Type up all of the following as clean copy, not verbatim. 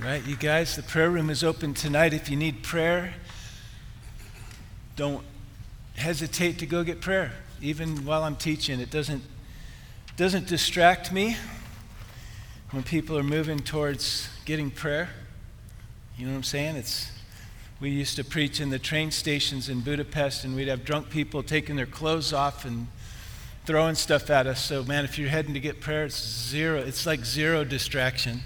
right, you guys, the prayer room is open tonight. If you need prayer, don't hesitate to go get prayer. Even while I'm teaching, it doesn't distract me when people are moving towards getting prayer. You know what I'm saying? We used to preach in the train stations in Budapest, and we'd have drunk people taking their clothes off and throwing stuff at us. So, man, if you're heading to get prayer, it's like zero distraction.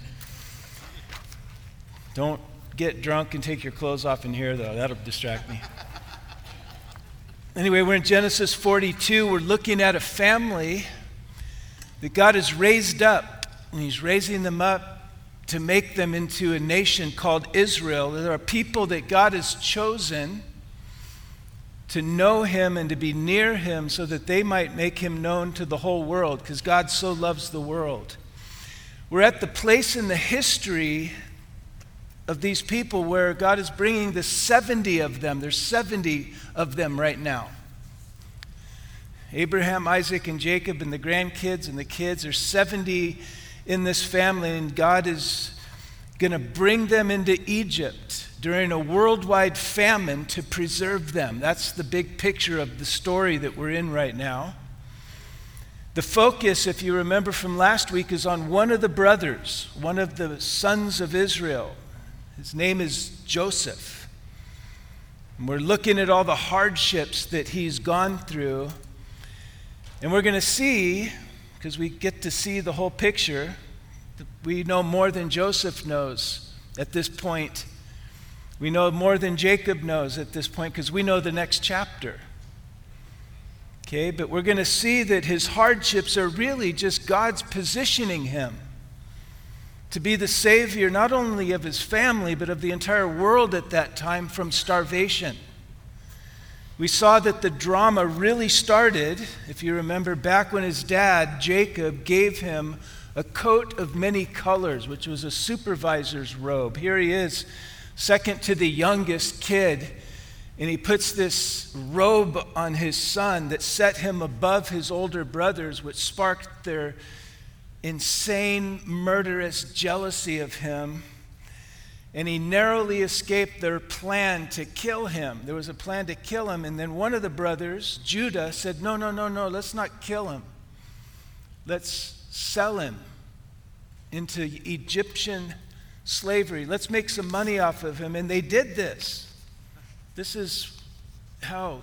Don't get drunk and take your clothes off in here, though. That'll distract me. Anyway, we're in Genesis 42. We're looking at a family that God has raised up, and He's raising them up to make them into a nation called Israel. There are people that God has chosen to know Him and to be near Him so that they might make Him known to the whole world, because God so loves the world. We're at the place in the history of these people where God is bringing the 70 of them. There's 70 of them right now. Abraham, Isaac, and Jacob, and the grandkids and the kids. There's 70 in this family, and God is going to bring them into Egypt during a worldwide famine to preserve them. That's the big picture of the story that we're in right now. The focus, if you remember from last week, is on one of the brothers, one of the sons of Israel. His name is Joseph. And we're looking at all the hardships that he's gone through. And we're going to see, because we get to see the whole picture, we know more than Joseph knows at this point. We know more than Jacob knows at this point, because we know the next chapter. Okay, but we're going to see that his hardships are really just God's positioning him to be the Savior, not only of his family, but of the entire world at that time from starvation. We saw that the drama really started, if you remember, back when his dad, Jacob, gave him a coat of many colors, which was a supervisor's robe. Here he is, second to the youngest kid, and he puts this robe on his son that set him above his older brothers, which sparked their insane, murderous jealousy of him. And he narrowly escaped their plan to kill him. There was a plan to kill him, and then one of the brothers, Judah, said, no, let's not kill him. Let's sell him into Egyptian slavery. Let's make some money off of him. And they did this. This is how,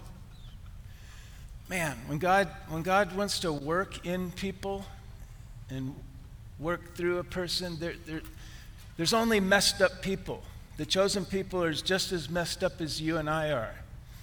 man, when God wants to work in people and work through a person, there's only messed up people. The chosen people are just as messed up as you and I are.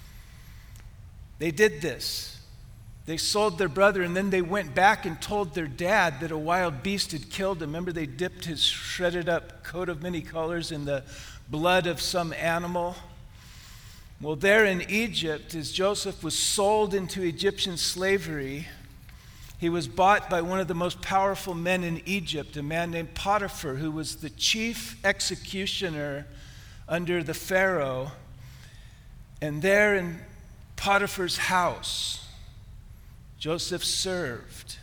They did this. They sold their brother, and then they went back and told their dad that a wild beast had killed him. Remember, they dipped his shredded up coat of many colors in the blood of some animal. Well, there in Egypt, as Joseph was sold into Egyptian slavery, he was bought by one of the most powerful men in Egypt, a man named Potiphar, who was the chief executioner under the Pharaoh. And there in Potiphar's house, Joseph served.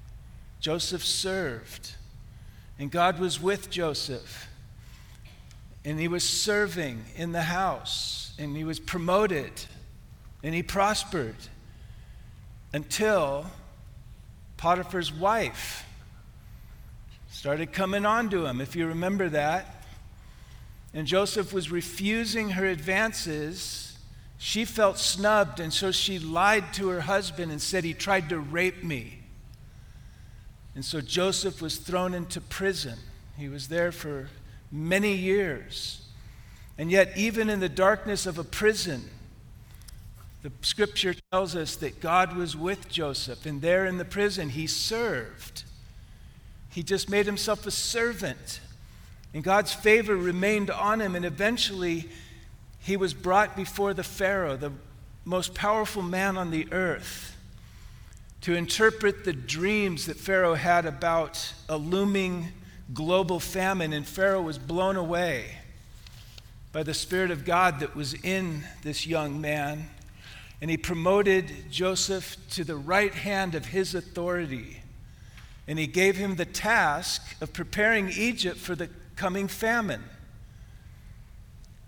And God was with Joseph. And he was serving in the house. And he was promoted. And he prospered. Until Potiphar's wife started coming on to him, if you remember that. And Joseph was refusing her advances. She felt snubbed, and so she lied to her husband and said he tried to rape me. And so Joseph was thrown into prison. He was there for many years. And yet, even in the darkness of a prison, the scripture tells us that God was with Joseph, and there in the prison he served. He just made himself a servant, and God's favor remained on him, and eventually he was brought before the Pharaoh, the most powerful man on the earth, to interpret the dreams that Pharaoh had about a looming global famine, and Pharaoh was blown away by the Spirit of God that was in this young man. And he promoted Joseph to the right hand of his authority. And he gave him the task of preparing Egypt for the coming famine.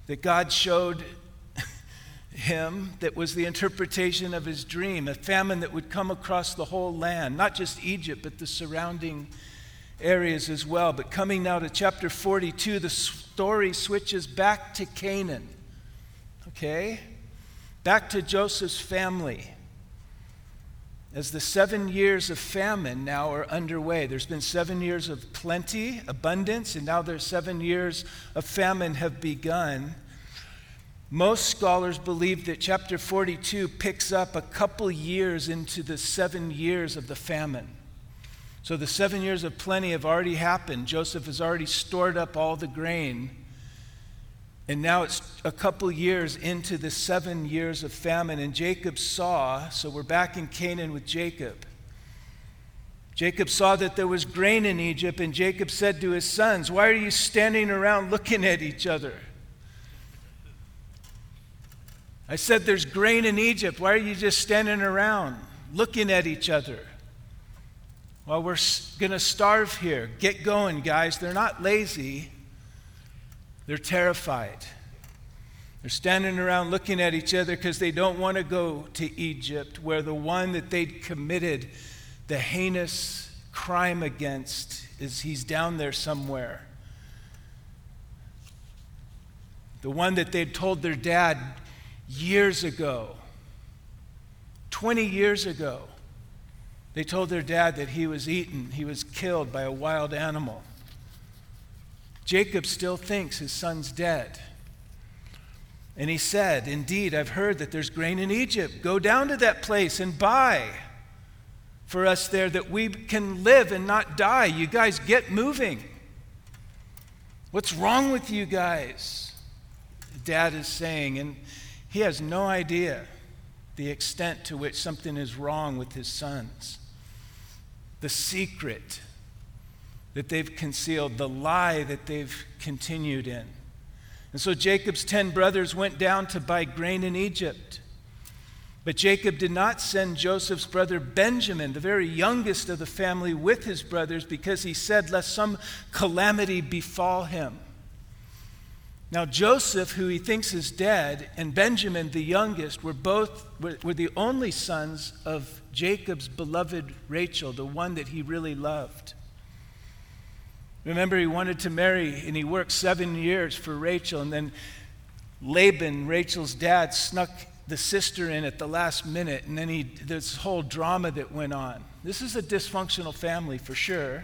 that God showed him that was the interpretation of his dream, a famine that would come across the whole land, not just Egypt, but the surrounding areas as well. But coming now to chapter 42, the story switches back to Canaan, okay? Back to Joseph's family. As the 7 years of famine now are underway. There's been 7 years of plenty, abundance, and now there's 7 years of famine have begun. Most scholars believe that chapter 42 picks up a couple years into the 7 years of the famine. So the 7 years of plenty have already happened. Joseph has already stored up all the grain. And now it's a couple years into the 7 years of famine. And Jacob saw, so we're back in Canaan with Jacob. Jacob saw that there was grain in Egypt, and Jacob said to his sons, "Why are you standing around looking at each other?" I said, "There's grain in Egypt. Why are you just standing around looking at each other?" "Well, we're going to starve here. Get going, guys." They're not lazy. They're terrified. They're standing around looking at each other because they don't want to go to Egypt, where the one that they'd committed the heinous crime against he's down there somewhere. The one that they'd told their dad years ago, 20 years ago, they told their dad that he was eaten, he was killed by a wild animal. Jacob still thinks his son's dead. And he said, "Indeed, I've heard that there's grain in Egypt. Go down to that place and buy for us there that we can live and not die. You guys get moving. What's wrong with you guys?" Dad is saying, and he has no idea the extent to which something is wrong with his sons. The secret that they've concealed, the lie that they've continued in. And so Jacob's 10 brothers went down to buy grain in Egypt. But Jacob did not send Joseph's brother Benjamin, the very youngest of the family, with his brothers, because he said, lest some calamity befall him. Now Joseph, who he thinks is dead, and Benjamin, the youngest, were the only sons of Jacob's beloved Rachel, the one that he really loved. Remember, he wanted to marry, and he worked 7 years for Rachel, and then Laban, Rachel's dad, snuck the sister in at the last minute, and then this whole drama that went on. This is a dysfunctional family for sure.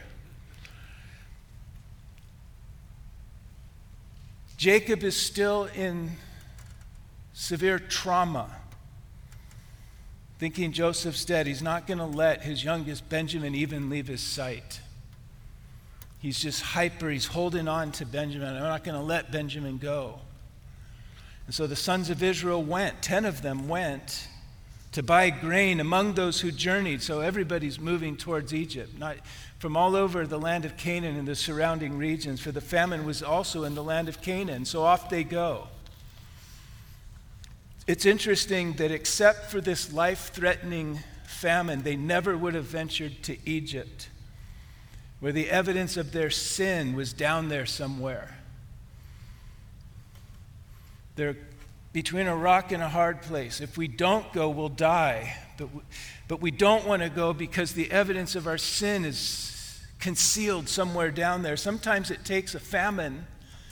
Jacob is still in severe trauma, thinking Joseph's dead. He's not going to let his youngest Benjamin even leave his sight. He's just hyper. He's holding on to Benjamin. I'm not going to let Benjamin go. And so the sons of Israel went, 10 of them went to buy grain among those who journeyed. So everybody's moving towards Egypt, not from all over the land of Canaan and the surrounding regions, for the famine was also in the land of Canaan. So off they go. It's interesting that except for this life-threatening famine, they never would have ventured to Egypt, where the evidence of their sin was down there somewhere. They're between a rock and a hard place. If we don't go, we'll die. But we don't want to go because the evidence of our sin is concealed somewhere down there. Sometimes it takes a famine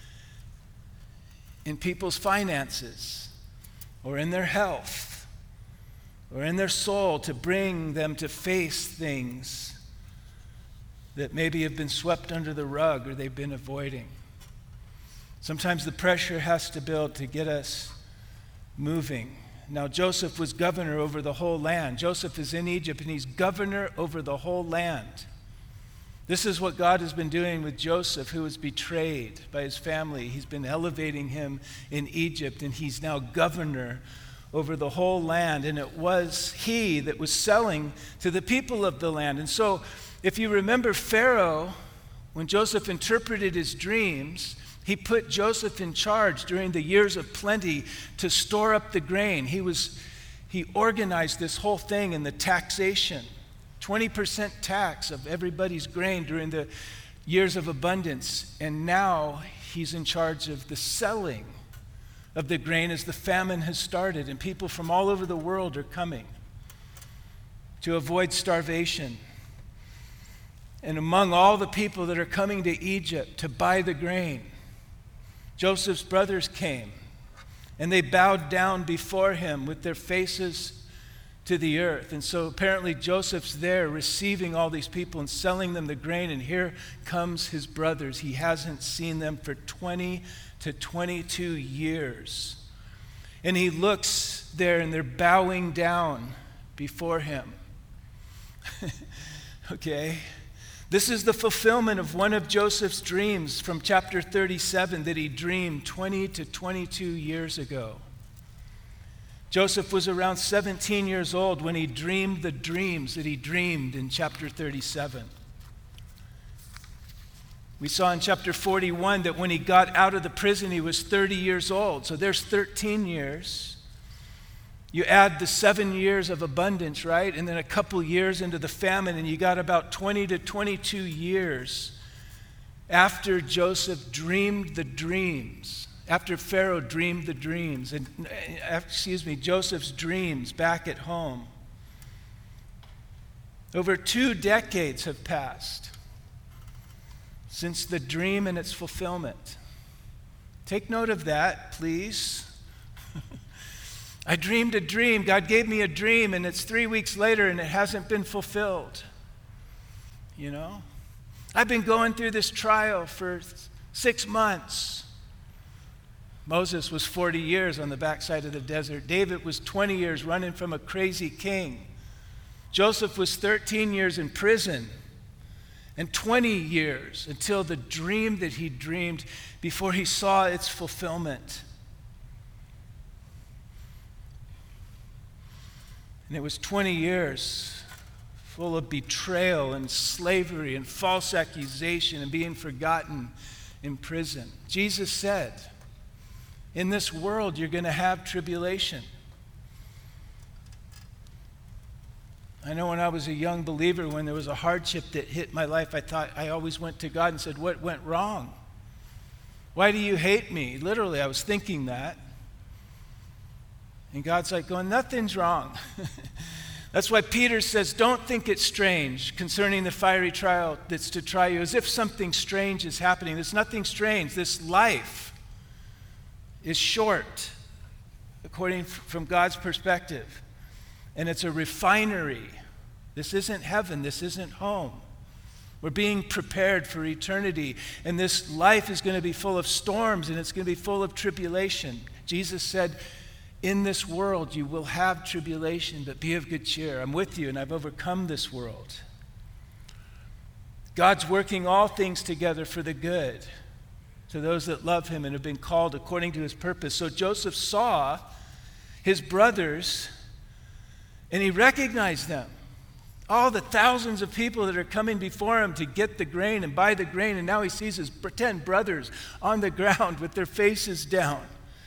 in people's finances or in their health or in their soul to bring them to face things that maybe have been swept under the rug or they've been avoiding. Sometimes the pressure has to build to get us moving. Now, Joseph was governor over the whole land. Joseph is in Egypt, and he's governor over the whole land. This is what God has been doing with Joseph, who was betrayed by his family. He's been elevating him in Egypt, and he's now governor over the whole land. And it was he that was selling to the people of the land. And so, if you remember Pharaoh, when Joseph interpreted his dreams, he put Joseph in charge during the years of plenty to store up the grain. He organized this whole thing in the taxation, 20% tax of everybody's grain during the years of abundance. And now he's in charge of the selling of the grain as the famine has started, and people from all over the world are coming to avoid starvation. And among all the people that are coming to Egypt to buy the grain, Joseph's brothers came, and they bowed down before him with their faces to the earth. And so apparently Joseph's there receiving all these people and selling them the grain, and here comes his brothers. He hasn't seen them for 20 to 22 years. And he looks there, and they're bowing down before him. Okay? This is the fulfillment of one of Joseph's dreams from chapter 37 that he dreamed 20 to 22 years ago. Joseph was around 17 years old when he dreamed the dreams that he dreamed in chapter 37. We saw in chapter 41 that when he got out of the prison, he was 30 years old. So there's 13 years. You add the 7 years of abundance, right? And then a couple years into the famine, and you got about 20 to 22 years after Joseph dreamed the dreams, after Pharaoh dreamed the dreams, and Joseph's dreams back at home. Over 2 decades have passed since the dream and its fulfillment. Take note of that, please. I dreamed a dream. God gave me a dream, and it's 3 weeks later, and it hasn't been fulfilled. You know? I've been going through this trial for 6 months. Moses was 40 years on the backside of the desert. David was 20 years running from a crazy king. Joseph was 13 years in prison, and 20 years until the dream that he dreamed before he saw its fulfillment. And it was 20 years full of betrayal and slavery and false accusation and being forgotten in prison. Jesus said, in this world you're going to have tribulation. I know when I was a young believer, when there was a hardship that hit my life, I always went to God and said, what went wrong? Why do you hate me? Literally, I was thinking that. And God's like going, nothing's wrong. That's why Peter says, don't think it's strange concerning the fiery trial that's to try you, as if something strange is happening. There's nothing strange. This life is short, according from God's perspective. And it's a refinery. This isn't heaven. This isn't home. We're being prepared for eternity. And this life is going to be full of storms, and it's going to be full of tribulation. Jesus said, in this world you will have tribulation, but be of good cheer. I'm with you, and I've overcome this world. God's working all things together for the good to those that love him and have been called according to his purpose. So Joseph saw his brothers, and he recognized them. All the thousands of people that are coming before him to get the grain and buy the grain, and now he sees his 10 brothers on the ground with their faces down.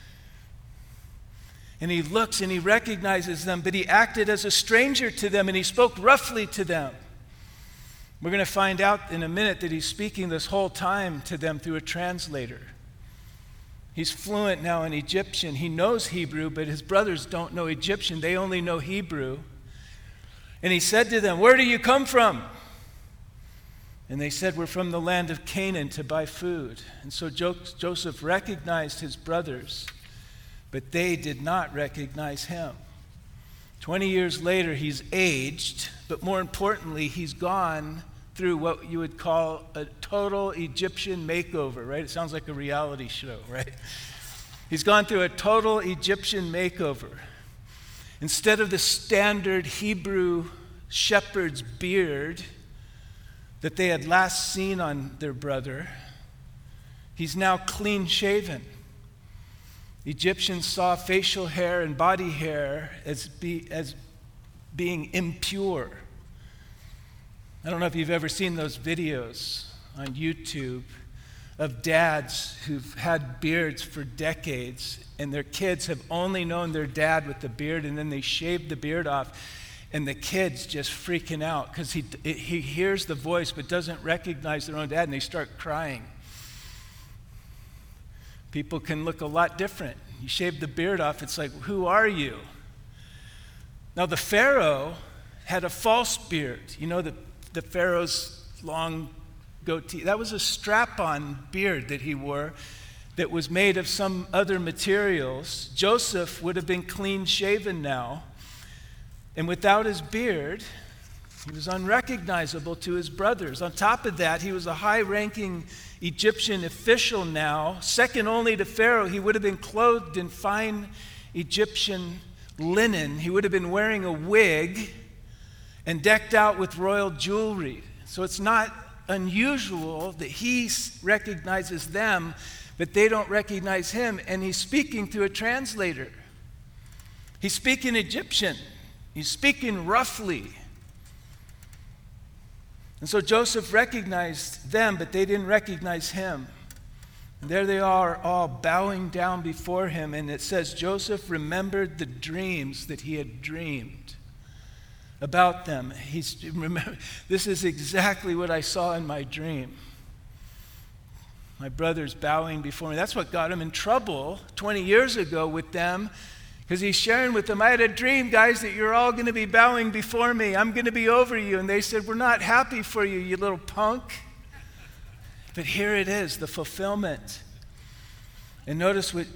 And he looks and he recognizes them, but he acted as a stranger to them, and he spoke roughly to them. We're going to find out in a minute that he's speaking this whole time to them through a translator. He's fluent now in Egyptian. He knows Hebrew, but his brothers don't know Egyptian. They only know Hebrew. And he said to them, where do you come from? And they said, we're from the land of Canaan to buy food. And so Joseph recognized his brothers, but they did not recognize him. 20 years later, he's aged, but more importantly, he's gone through what you would call a total Egyptian makeover, right? It sounds like a reality show, right? He's gone through a total Egyptian makeover. Instead of the standard Hebrew shepherd's beard that they had last seen on their brother, he's now clean shaven. Egyptians saw facial hair and body hair as being impure. I don't know if you've ever seen those videos on YouTube of dads who've had beards for decades, and their kids have only known their dad with the beard, and then they shave the beard off, and the kid's just freaking out because he hears the voice but doesn't recognize their own dad, and they start crying. People can look a lot different You shave the beard off, it's like, who are you? Now the Pharaoh had a false beard. You know, the Pharaoh's long goatee. That was a strap-on beard that he wore that was made of some other materials. Joseph would have been clean shaven now. And without his beard, he was unrecognizable to his brothers. On top of that, he was a high-ranking Egyptian official now. Second only to Pharaoh, he would have been clothed in fine Egyptian linen. He would have been wearing a wig and decked out with royal jewelry. So it's not unusual that he recognizes them, but they don't recognize him. And he's speaking through a translator. He's speaking Egyptian. He's speaking roughly. And so Joseph recognized them, but they didn't recognize him. And there they are, all bowing down before him. And it says Joseph remembered the dreams that he had dreamed about them. This is exactly what I saw in my dream. My brothers bowing before me. That's what got him in trouble 20 years ago with them. Because he's sharing with them, I had a dream, guys, that you're all going to be bowing before me. I'm going to be over you. And they said, we're not happy for you, you little punk. But here it is, the fulfillment. And notice what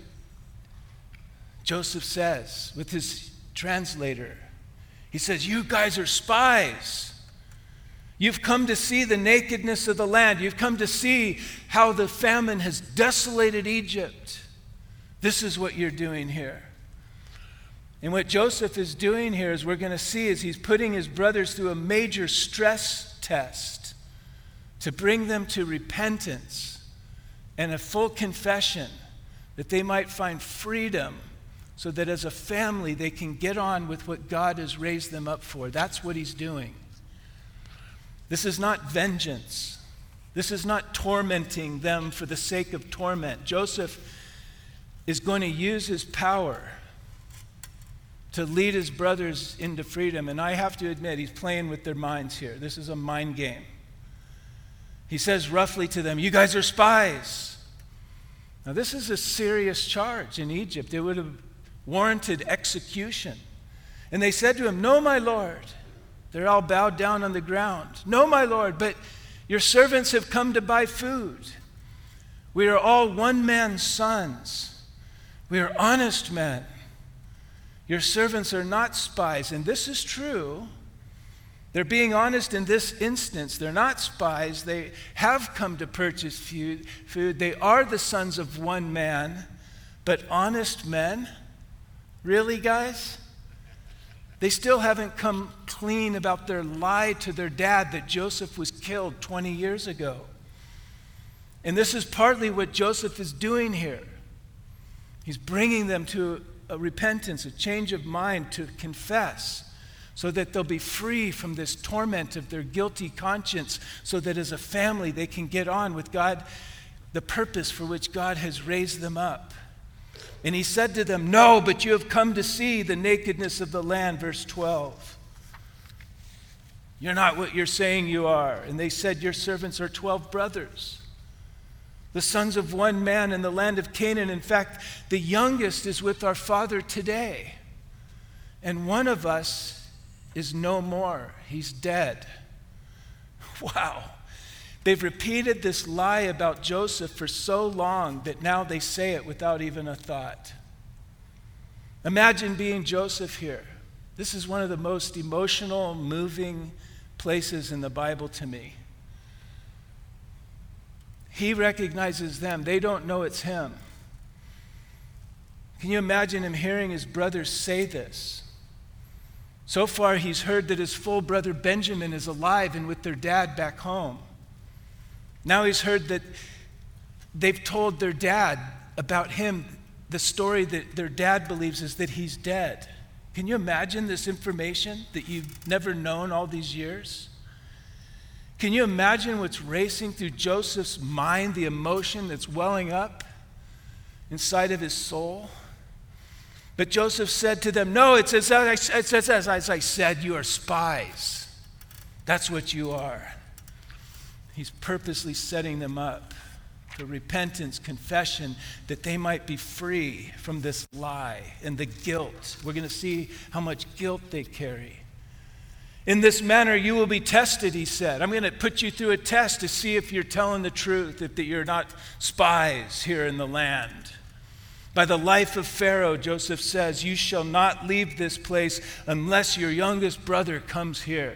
Joseph says with his translator. He says, you guys are spies. You've come to see the nakedness of the land. You've come to see how the famine has desolated Egypt. This is what you're doing here. And what Joseph is doing here, as we're going to see, is he's putting his brothers through a major stress test to bring them to repentance and a full confession that they might find freedom so that as a family they can get on with what God has raised them up for. That's what he's doing. This is not vengeance. This is not tormenting them for the sake of torment. Joseph is going to use his power to lead his brothers into freedom. And I have to admit, he's playing with their minds here. This is a mind game. He says roughly to them, you guys are spies. Now this is a serious charge in Egypt. It would have warranted execution. And they said to him, no, my Lord. They're all bowed down on the ground. No, my Lord, but your servants have come to buy food. We are all one man's sons. We are honest men. Your servants are not spies. And this is true. They're being honest in this instance. They're not spies. They have come to purchase food. They are the sons of one man, but honest men? Really, guys? They still haven't come clean about their lie to their dad that Joseph was killed 20 years ago. And this is partly what Joseph is doing here. He's bringing them to a repentance, a change of mind, to confess, so that they'll be free from this torment of their guilty conscience, so that as a family they can get on with God, the purpose for which God has raised them up. And he said to them, no, but you have come to see the nakedness of the land, verse 12. You're not what you're saying you are. And they said, your servants are 12 brothers, the sons of one man in the land of Canaan. In fact, the youngest is with our father today, and one of us is no more. He's dead. Wow. They've repeated this lie about Joseph for so long that now they say it without even a thought. Imagine being Joseph here. This is one of the most emotional, moving places in the Bible to me. He recognizes them. They don't know it's him. Can you imagine him hearing his brothers say this? So far, he's heard that his full brother Benjamin is alive and with their dad back home. Now he's heard that they've told their dad about him. The story that their dad believes is that he's dead. Can you imagine this information that you've never known all these years? Can you imagine what's racing through Joseph's mind, the emotion that's welling up inside of his soul? But Joseph said to them, no, it's as I said, you are spies. That's what you are. He's purposely setting them up for repentance, confession, that they might be free from this lie and the guilt. We're going to see how much guilt they carry. In this manner, you will be tested, he said. I'm going to put you through a test to see if you're telling the truth, if that you're not spies here in the land. By the life of Pharaoh, Joseph says, you shall not leave this place unless your youngest brother comes here.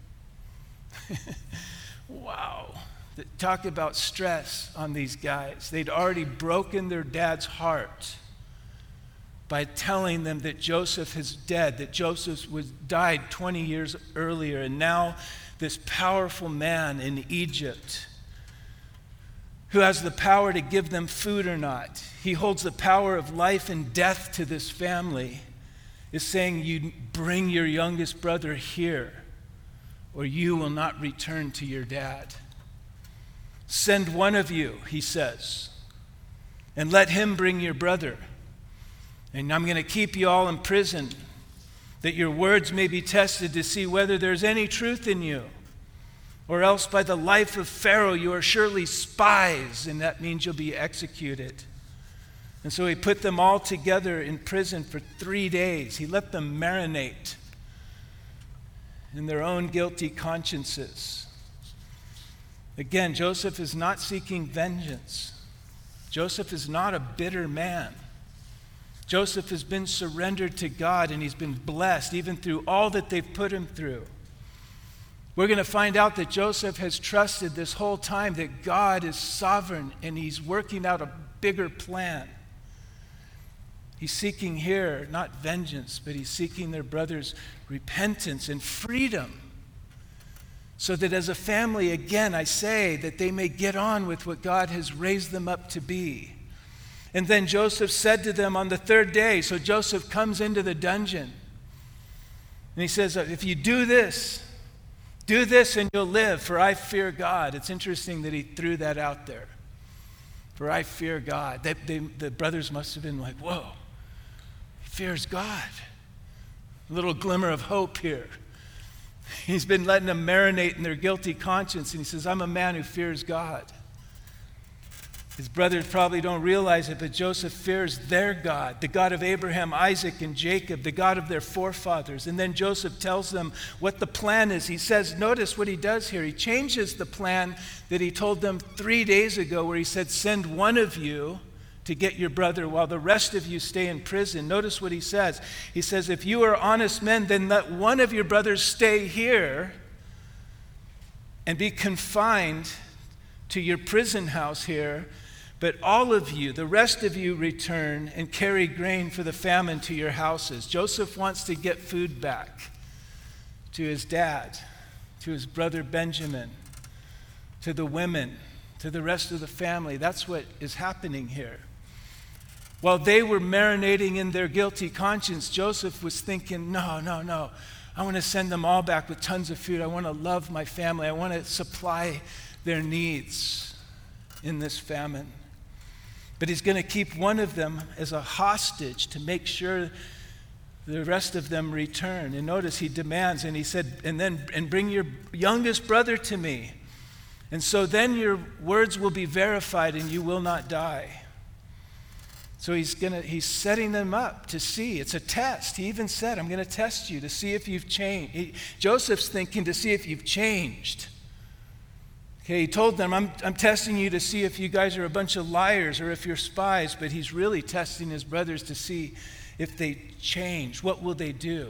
Wow. Talk about stress on these guys. They'd already broken their dad's heart by telling them that Joseph is dead, that Joseph died 20 years earlier, and now this powerful man in Egypt who has the power to give them food or not. He holds the power of life and death to this family, is saying, you bring your youngest brother here, or you will not return to your dad. Send one of you, he says, and let him bring your brother. And I'm going to keep you all in prison, that your words may be tested to see whether there's any truth in you. Or else by the life of Pharaoh, you are surely spies, and that means you'll be executed. And so he put them all together in prison for 3 days. He let them marinate in their own guilty consciences. Again, Joseph is not seeking vengeance. Joseph is not a bitter man. Joseph has been surrendered to God, and he's been blessed even through all that they've put him through. We're going to find out that Joseph has trusted this whole time that God is sovereign and he's working out a bigger plan. He's seeking here not vengeance, but he's seeking their brother's repentance and freedom, so that as a family, again, I say, that they may get on with what God has raised them up to be. And then Joseph said to them on the third day, so Joseph comes into the dungeon, and he says, if you do this and you'll live, for I fear God. It's interesting that he threw that out there. For I fear God. The brothers must have been like, whoa, he fears God. A little glimmer of hope here. He's been letting them marinate in their guilty conscience, and he says, I'm a man who fears God. His brothers probably don't realize it, but Joseph fears their God, the God of Abraham, Isaac, and Jacob, the God of their forefathers. And then Joseph tells them what the plan is. He says, notice what he does here. He changes the plan that he told them 3 days ago, where he said, send one of you to get your brother while the rest of you stay in prison. Notice what he says. He says, if you are honest men, then let one of your brothers stay here and be confined to your prison house here. But all of you, the rest of you, return and carry grain for the famine to your houses. Joseph wants to get food back to his dad, to his brother Benjamin, to the women, to the rest of the family. That's what is happening here. While they were marinating in their guilty conscience, Joseph was thinking, no. I want to send them all back with tons of food. I want to love my family. I want to supply their needs in this famine. But he's going to keep one of them as a hostage to make sure the rest of them return. And notice he demands, and he said, and bring your youngest brother to me. And so then your words will be verified and you will not die. So he's setting them up to see. It's a test. He even said, I'm going to test you to see if you've changed. Joseph's thinking to see if you've changed. Okay, he told them, I'm testing you to see if you guys are a bunch of liars or if you're spies, but he's really testing his brothers to see if they change. What will they do?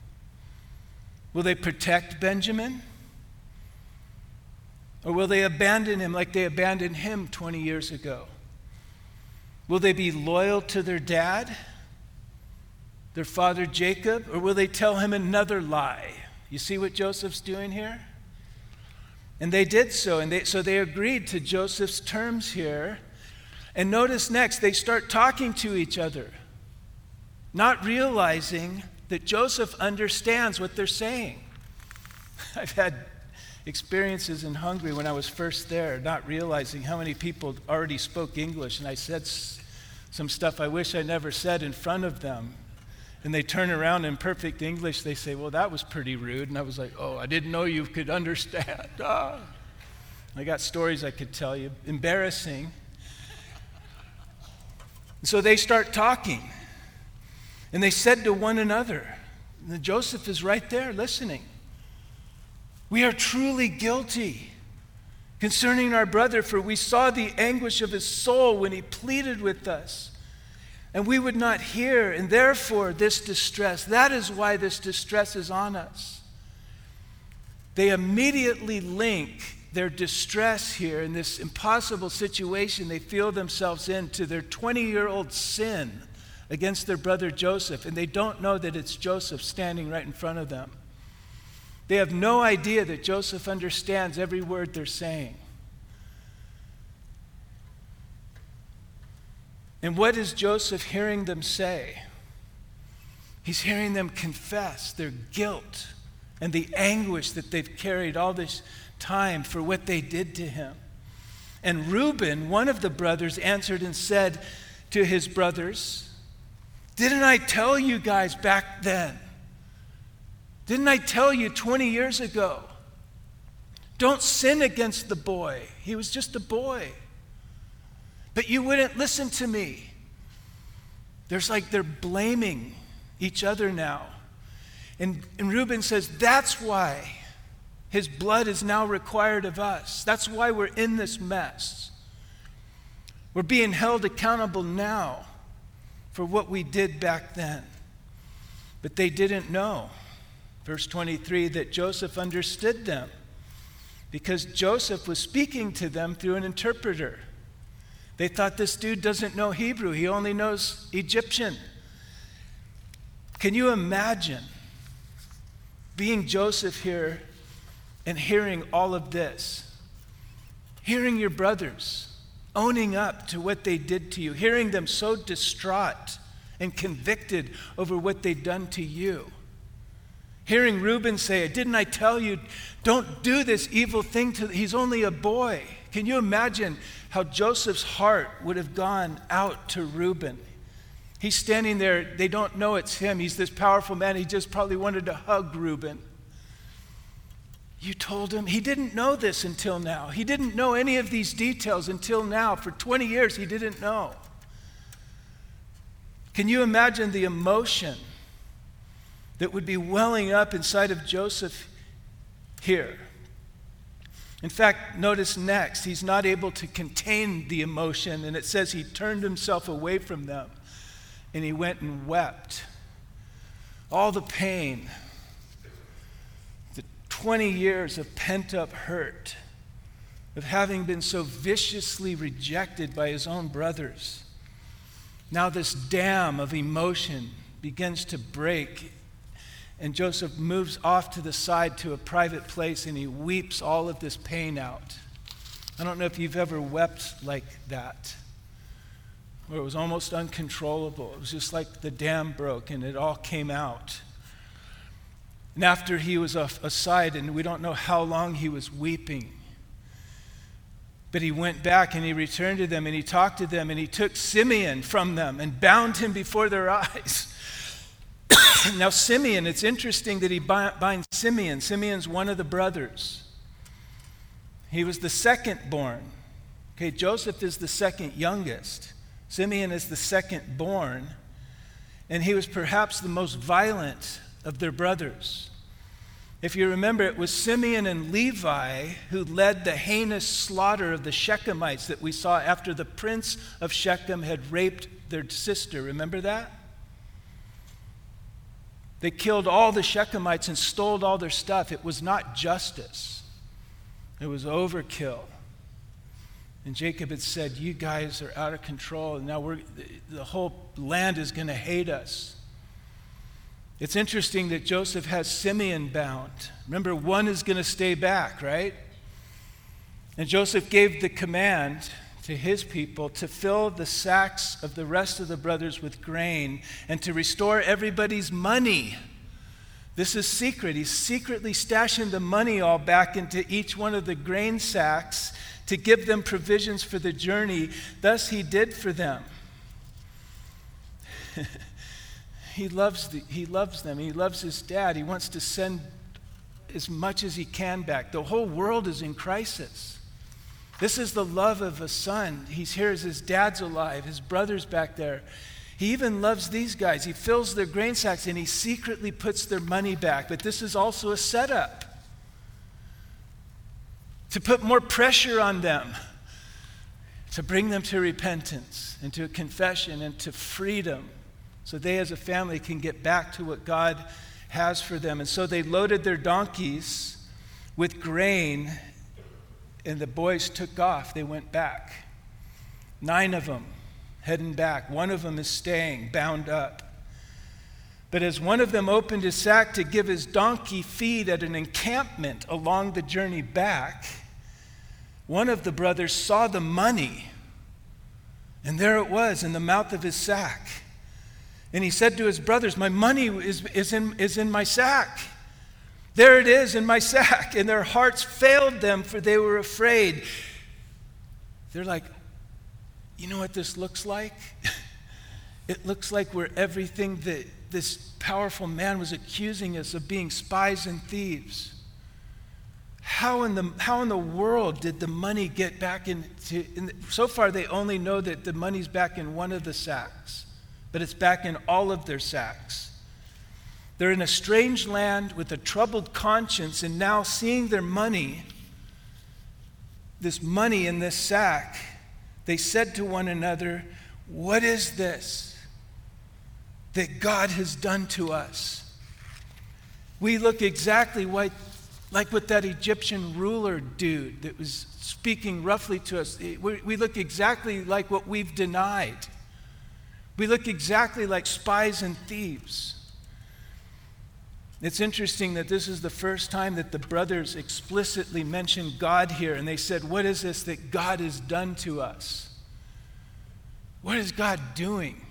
Will they protect Benjamin? Or will they abandon him like they abandoned him 20 years ago? Will they be loyal to their dad, their father Jacob, or will they tell him another lie? You see what Joseph's doing here? And they did so, and so they agreed to Joseph's terms here. And notice next, they start talking to each other, not realizing that Joseph understands what they're saying. I've had experiences in Hungary when I was first there, not realizing how many people already spoke English, and I said some stuff I wish I never said in front of them. And they turn around in perfect English, they say, well, that was pretty rude. And I was like, oh, I didn't know you could understand. I got stories I could tell you, embarrassing. So they start talking. And they said to one another, and Joseph is right there listening, "We are truly guilty concerning our brother, for we saw the anguish of his soul when he pleaded with us. And we would not hear, and therefore this distress. That is why this distress is on us." They immediately link their distress here in this impossible situation they feel themselves in to their 20-year-old sin against their brother Joseph, and they don't know that it's Joseph standing right in front of them. They have no idea that Joseph understands every word they're saying. And what is Joseph hearing them say? He's hearing them confess their guilt and the anguish that they've carried all this time for what they did to him. And Reuben, one of the brothers, answered and said to his brothers, "Didn't I tell you guys back then? Didn't I tell you 20 years ago? Don't sin against the boy. He was just a boy. But you wouldn't listen to me." There's like they're blaming each other now. And Reuben says, that's why his blood is now required of us. That's why we're in this mess. We're being held accountable now for what we did back then. But they didn't know, verse 23, that Joseph understood them, because Joseph was speaking to them through an interpreter. They thought, this dude doesn't know Hebrew. He only knows Egyptian. Can you imagine being Joseph here and hearing all of this? Hearing your brothers owning up to what they did to you, hearing them so distraught and convicted over what they'd done to you. Hearing Reuben say, "Didn't I tell you, don't do this evil thing to, he's only a boy." Can you imagine how Joseph's heart would have gone out to Reuben? He's standing there, they don't know it's him. He's this powerful man. He just probably wanted to hug Reuben. You told him? He didn't know this until now. He didn't know any of these details until now. For 20 years, he didn't know. Can you imagine the emotion that would be welling up inside of Joseph here? In fact, notice next, he's not able to contain the emotion, and it says he turned himself away from them, and he went and wept. All the pain, the 20 years of pent-up hurt, of having been so viciously rejected by his own brothers. Now this dam of emotion begins to break, and Joseph moves off to the side to a private place, and he weeps all of this pain out. I don't know if you've ever wept like that, where it was almost uncontrollable. It was just like the dam broke and it all came out. And after he was aside, and we don't know how long he was weeping, but he went back and he returned to them and he talked to them and he took Simeon from them and bound him before their eyes. Now Simeon, it's interesting that he binds Simeon. Simeon's one of the brothers. He was the second born. Okay, Joseph is the second youngest. Simeon is the second born. And he was perhaps the most violent of their brothers. If you remember, it was Simeon and Levi who led the heinous slaughter of the Shechemites that we saw after the prince of Shechem had raped their sister. Remember that? They killed all the Shechemites and stole all their stuff. It was not justice. It was overkill. And Jacob had said, you guys are out of control, and now the whole land is going to hate us. It's interesting that Joseph has Simeon bound. Remember, one is going to stay back, right? And Joseph gave the command to his people to fill the sacks of the rest of the brothers with grain and to restore everybody's money. This is secret. He's secretly stashing the money all back into each one of the grain sacks to give them provisions for the journey. Thus he did for them. He loves them. He loves his dad. He wants to send as much as he can back. The whole world is in crisis. This is the love of a son. He's here as his dad's alive, his brother's back there. He even loves these guys. He fills their grain sacks and he secretly puts their money back. But this is also a setup to put more pressure on them, to bring them to repentance and to confession and to freedom, so they as a family can get back to what God has for them. And so they loaded their donkeys with grain, and the boys took off. They went back. 9 of them heading back. 1 of them is staying, bound up. But as one of them opened his sack to give his donkey feed at an encampment along the journey back, one of the brothers saw the money, and there it was in the mouth of his sack. And he said to his brothers, "My money is in my sack. There it is in my sack." And their hearts failed them, for they were afraid. They're like, you know what this looks like? It looks like we're everything that this powerful man was accusing us of being, spies and thieves. How in the world did the money get back into? So far, they only know that the money's back in one of the sacks, but it's back in all of their sacks. They're in a strange land with a troubled conscience, and now seeing their money, this money in this sack, they said to one another, "What is this that God has done to us?" We look exactly like what that Egyptian ruler dude that was speaking roughly to us. We look exactly like what we've denied. We look exactly like spies and thieves. It's interesting that this is the first time that the brothers explicitly mentioned God here, and they said, "What is this that God has done to us?" What is God doing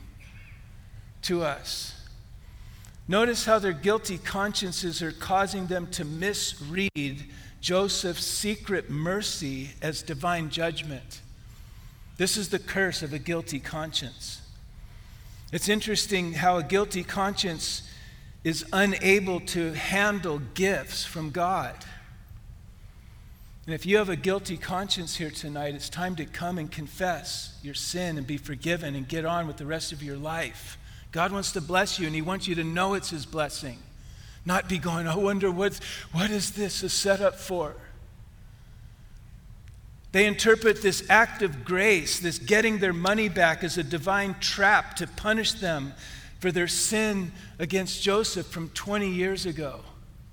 to us? Notice how their guilty consciences are causing them to misread Joseph's secret mercy as divine judgment. This is the curse of a guilty conscience. It's interesting how a guilty conscience is unable to handle gifts from God. And if you have a guilty conscience here tonight, it's time to come and confess your sin and be forgiven and get on with the rest of your life. God wants to bless you, and he wants you to know it's his blessing. Not be going, "I wonder what is this a setup for?" They interpret this act of grace, this getting their money back, as a divine trap to punish them for their sin against Joseph from 20 years ago.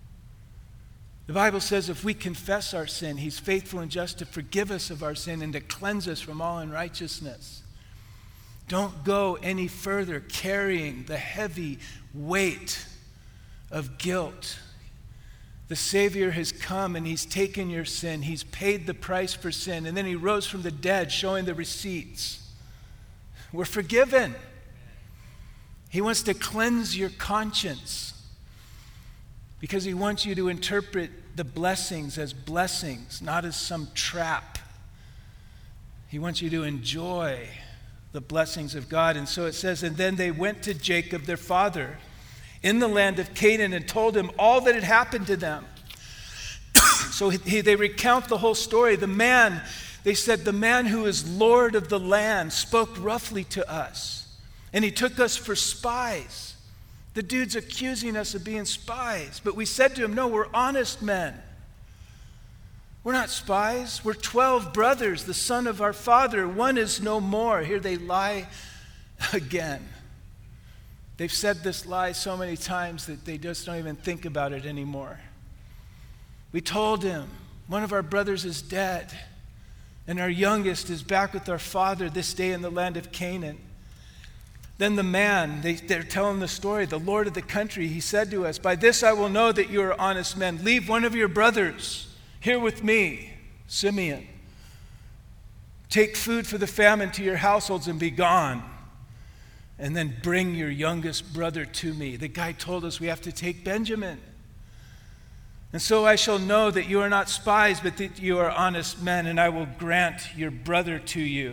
The Bible says if we confess our sin, he's faithful and just to forgive us of our sin and to cleanse us from all unrighteousness. Don't go any further carrying the heavy weight of guilt. The Savior has come and he's taken your sin. He's paid the price for sin. And then he rose from the dead, showing the receipts. We're forgiven. He wants to cleanse your conscience because he wants you to interpret the blessings as blessings, not as some trap. He wants you to enjoy the blessings of God. And so it says, and then they went to Jacob, their father, in the land of Canaan and told him all that had happened to them. So they recount the whole story. They said, the man who is Lord of the land spoke roughly to us, and he took us for spies. The dude's accusing us of being spies. But we said to him, no, we're honest men. We're not spies. We're 12 brothers, the son of our father. One is no more. Here they lie again. They've said this lie so many times that they just don't even think about it anymore. We told him, one of our brothers is dead, and our youngest is back with our father this day in the land of Canaan. Then the man, they're telling the story, the Lord of the country, he said to us, by this I will know that you are honest men. Leave one of your brothers here with me, Simeon. Take food for the famine to your households and be gone. And then bring your youngest brother to me. The guy told us we have to take Benjamin. And so I shall know that you are not spies, but that you are honest men, and I will grant your brother to you.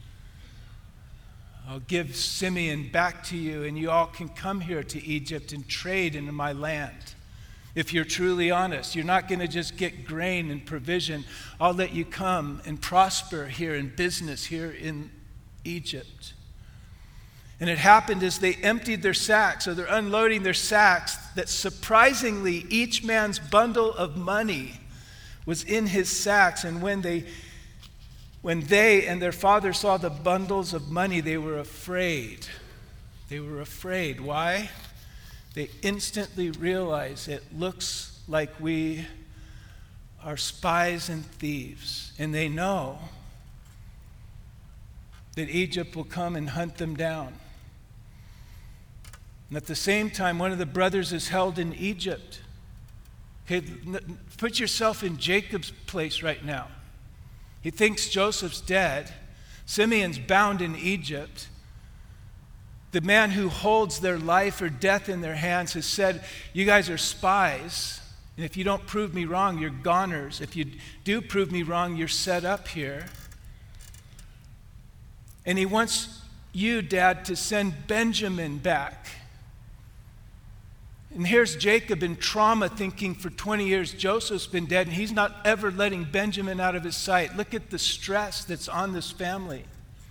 I'll give Simeon back to you, and you all can come here to Egypt and trade in my land. If you're truly honest, you're not going to just get grain and provision. I'll let you come and prosper here in business, here in Egypt. And it happened as they emptied their sacks, or they're unloading their sacks, that surprisingly each man's bundle of money was in his sacks. And when they and their father saw the bundles of money, they were afraid. They were afraid. Why? They instantly realized it looks like we are spies and thieves. And they know that Egypt will come and hunt them down. And at the same time, one of the brothers is held in Egypt. Okay, put yourself in Jacob's place right now. He thinks Joseph's dead. Simeon's bound in Egypt. The man who holds their life or death in their hands has said, you guys are spies, and if you don't prove me wrong, you're goners. If you do prove me wrong, you're set up here. And he wants you, Dad, to send Benjamin back. And here's Jacob in trauma, thinking for 20 years Joseph's been dead, and he's not ever letting Benjamin out of his sight. Look at the stress that's on this family.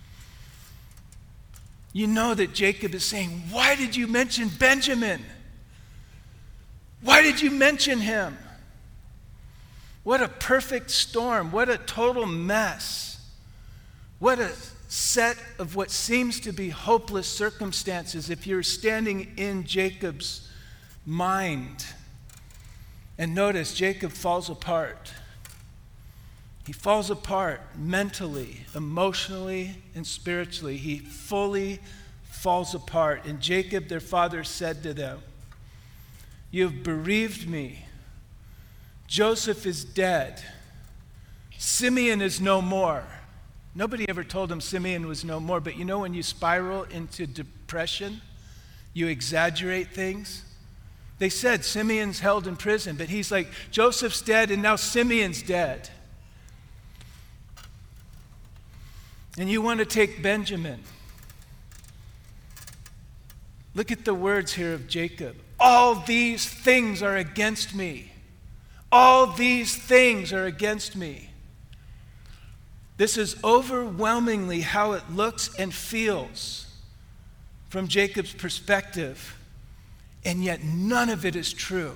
You know that Jacob is saying, why did you mention Benjamin? Why did you mention him? What a perfect storm. What a total mess. What a set of what seems to be hopeless circumstances if you're standing in Jacob's mind. And notice, Jacob falls apart. He falls apart mentally, emotionally, and spiritually. He fully falls apart. And Jacob, their father, said to them, you have bereaved me. Joseph is dead. Simeon is no more. Nobody ever told him Simeon was no more, but you know when you spiral into depression, you exaggerate things? They said Simeon's held in prison, but he's like, Joseph's dead and now Simeon's dead. And you want to take Benjamin. Look at the words here of Jacob. All these things are against me. All these things are against me. This is overwhelmingly how it looks and feels from Jacob's perspective, and yet none of it is true.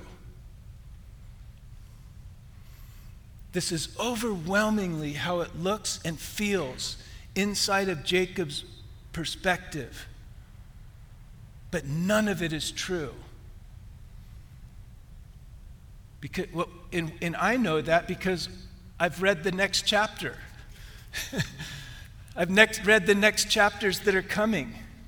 This is overwhelmingly how it looks and feels inside of Jacob's perspective, but none of it is true. Because, and I know that because I've read the next chapter. I've read the next chapters that are coming.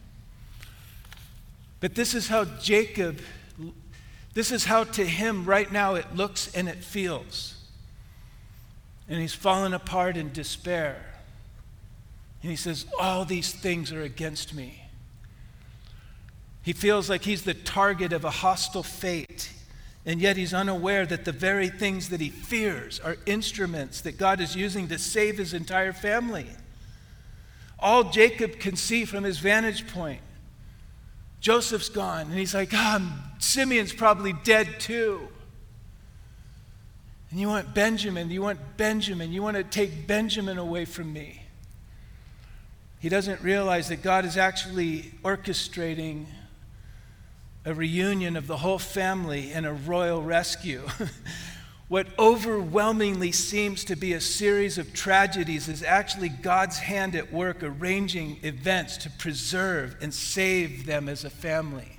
But this is how this is how to him right now it looks and it feels. And he's fallen apart in despair. And he says, all these things are against me. He feels like he's the target of a hostile fate. And yet he's unaware that the very things that he fears are instruments that God is using to save his entire family. All Jacob can see from his vantage point, Joseph's gone. And he's like, Simeon's probably dead too. And you want Benjamin, you want to take Benjamin away from me. He doesn't realize that God is actually orchestrating a reunion of the whole family and a royal rescue. What overwhelmingly seems to be a series of tragedies is actually God's hand at work arranging events to preserve and save them as a family.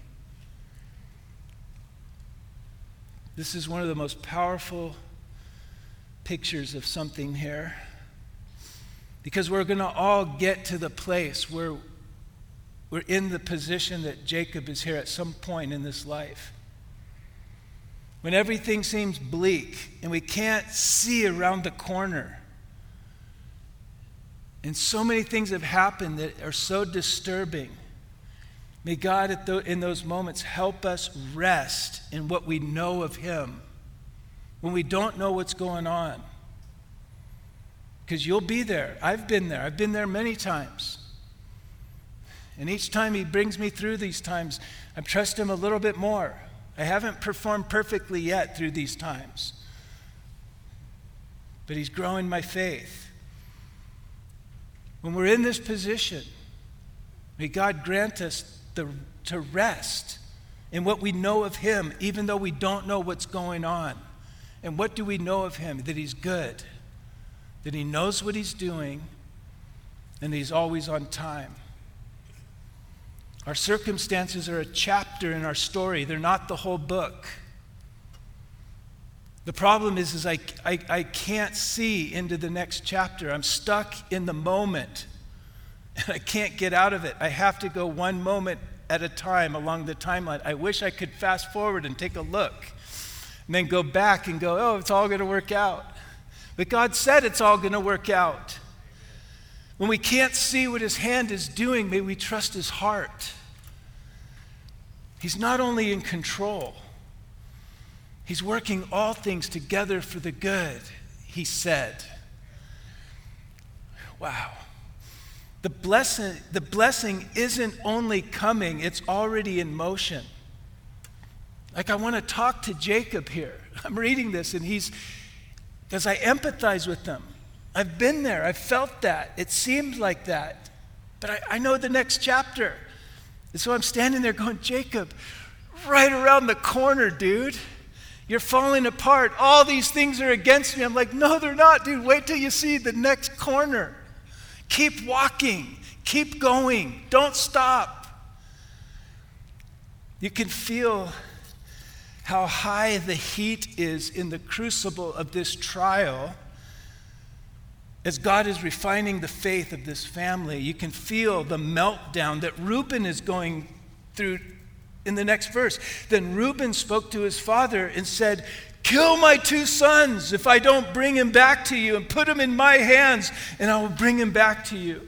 This is one of the most powerful pictures of something here, because we're going to all get to the place where we're in the position that Jacob is here at some point in this life. When everything seems bleak and we can't see around the corner. And so many things have happened that are so disturbing. May God in those moments help us rest in what we know of Him when we don't know what's going on. Because you'll be there. I've been there. I've been there many times. And each time He brings me through these times, I trust Him a little bit more. I haven't performed perfectly yet through these times. But he's growing my faith. When we're in this position, may God grant us to rest in what we know of him, even though we don't know what's going on. And what do we know of him? That he's good, that he knows what he's doing, and he's always on time. Our circumstances are a chapter in our story. They're not the whole book. The problem is I can't see into the next chapter. I'm stuck in the moment, and I can't get out of it. I have to go one moment at a time along the timeline. I wish I could fast forward and take a look, and then go back and go, oh, it's all going to work out. But God said it's all going to work out. When we can't see what his hand is doing, may we trust his heart. He's not only in control, he's working all things together for the good, he said. Wow. The blessing isn't only coming, it's already in motion. Like, I want to talk to Jacob here. I'm reading this, and because I empathize with them. I've been there. I've felt that. It seemed like that. But I know the next chapter. And so I'm standing there going, Jacob, right around the corner, dude. You're falling apart. All these things are against me. I'm like, no, they're not, dude. Wait till you see the next corner. Keep walking. Keep going. Don't stop. You can feel how high the heat is in the crucible of this trial. As God is refining the faith of this family, you can feel the meltdown that Reuben is going through in the next verse. Then Reuben spoke to his father and said, kill my 2 sons if I don't bring him back to you, and put him in my hands, and I will bring him back to you.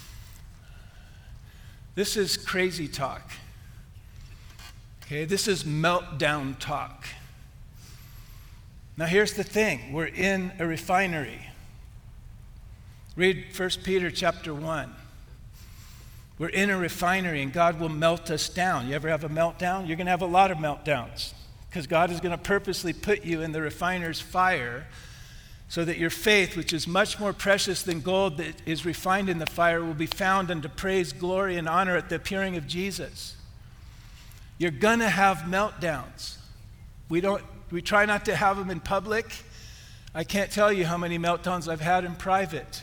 This is crazy talk. Okay, this is meltdown talk. Now here's the thing. We're in a refinery. Read 1 Peter chapter 1. We're in a refinery, and God will melt us down. You ever have a meltdown? You're going to have a lot of meltdowns, because God is going to purposely put you in the refiner's fire so that your faith, which is much more precious than gold that is refined in the fire, will be found unto praise, glory, and honor at the appearing of Jesus. You're going to have meltdowns. We try not to have them in public. I can't tell you how many meltdowns I've had in private.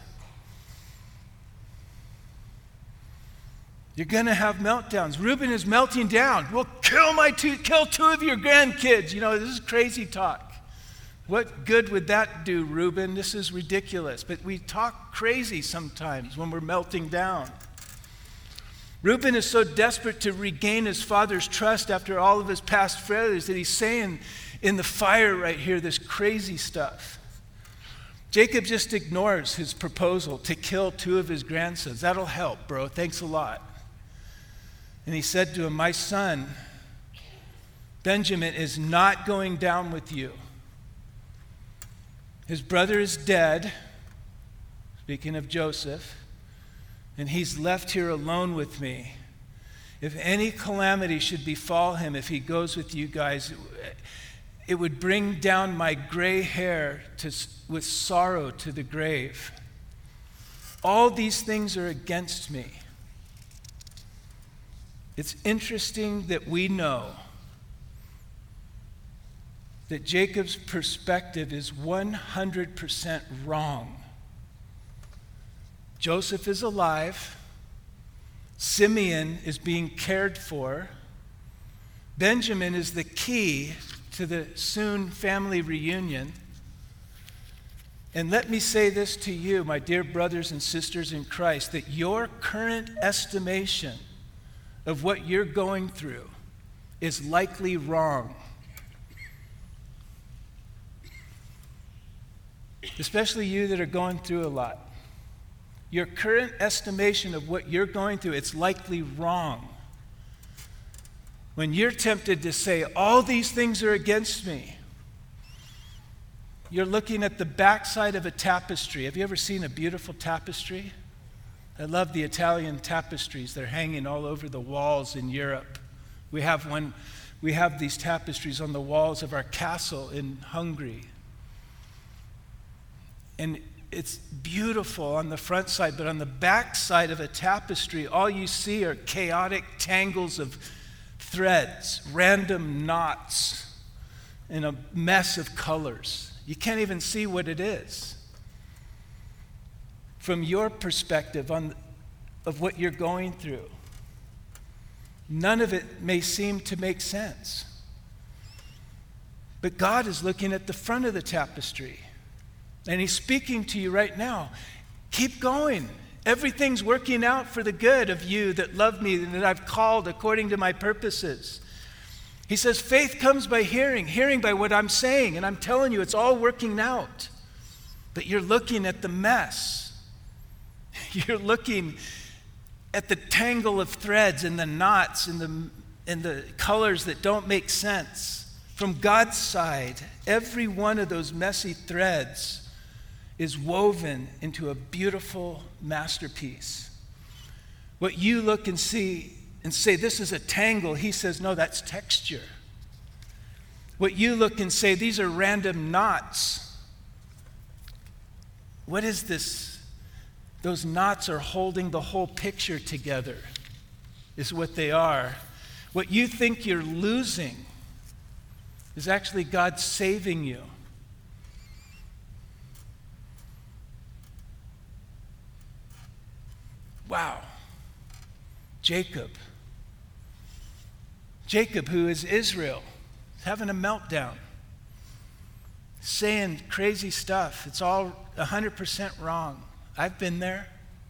You're going to have meltdowns. Reuben is melting down. Well, kill 2 of your grandkids. You know, this is crazy talk. What good would that do, Reuben? This is ridiculous. But we talk crazy sometimes when we're melting down. Reuben is so desperate to regain his father's trust after all of his past failures that he's saying in the fire right here this crazy stuff. Jacob just ignores his proposal to kill 2 of his grandsons. That'll help, bro. Thanks a lot. And he said to him, my son, Benjamin, is not going down with you. His brother is dead, speaking of Joseph, and he's left here alone with me. If any calamity should befall him if he goes with you guys, it would bring down my gray hair with sorrow to the grave. All these things are against me. It's interesting that we know that Jacob's perspective is 100% wrong. Joseph is alive. Simeon is being cared for. Benjamin is the key to the soon family reunion. And let me say this to you, my dear brothers and sisters in Christ, that your current estimation of what you're going through is likely wrong. Especially you that are going through a lot. Your current estimation of what you're going through, it's likely wrong. When you're tempted to say, all these things are against me, you're looking at the backside of a tapestry. Have you ever seen a beautiful tapestry? I love the Italian tapestries. They're hanging all over the walls in Europe. We have one we have these tapestries on the walls of our castle in Hungary. And it's beautiful on the front side, but on the back side of a tapestry, all you see are chaotic tangles of threads, random knots, and a mess of colors. You can't even see what it is. From your perspective of what you're going through, none of it may seem to make sense. But God is looking at the front of the tapestry, and he's speaking to you right now. Keep going. Everything's working out for the good of you that love me and that I've called according to my purposes. He says faith comes by hearing, hearing by what I'm saying, and I'm telling you it's all working out. But you're looking at the mess. You're looking at the tangle of threads and the knots and the colors that don't make sense. From God's side, every one of those messy threads is woven into a beautiful masterpiece. What you look and see and say, this is a tangle, he says, no, that's texture. What you look and say, these are random knots. What is this? Those knots are holding the whole picture together, is what they are. What you think you're losing is actually God saving you. Wow. Jacob, who is Israel, is having a meltdown, saying crazy stuff. It's all 100% wrong. I've been there.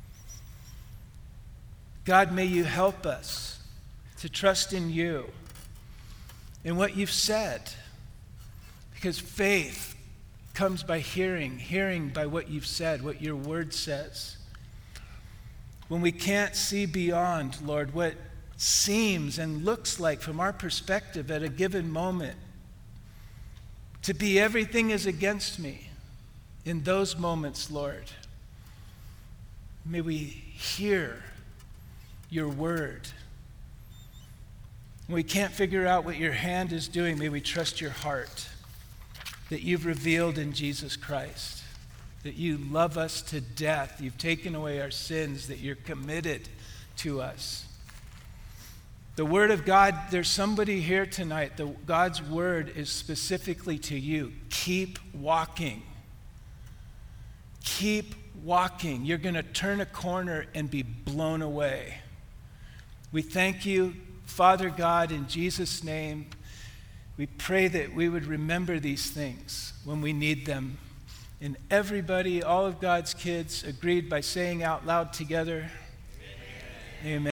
God, may you help us to trust in you, in what you've said, because faith comes by hearing, hearing by what you've said, what your word says. When we can't see beyond, Lord, what seems and looks like from our perspective at a given moment, to be everything is against me, in those moments, Lord, may we hear your word. When we can't figure out what your hand is doing, may we trust your heart that you've revealed in Jesus Christ, that you love us to death, you've taken away our sins, that you're committed to us. The word of God, there's somebody here tonight, God's word is specifically to you. Keep walking. Keep walking. You're going to turn a corner and be blown away. We thank you, Father God, in Jesus' name. We pray that we would remember these things when we need them. And everybody, all of God's kids, agreed by saying out loud together, Amen. Amen.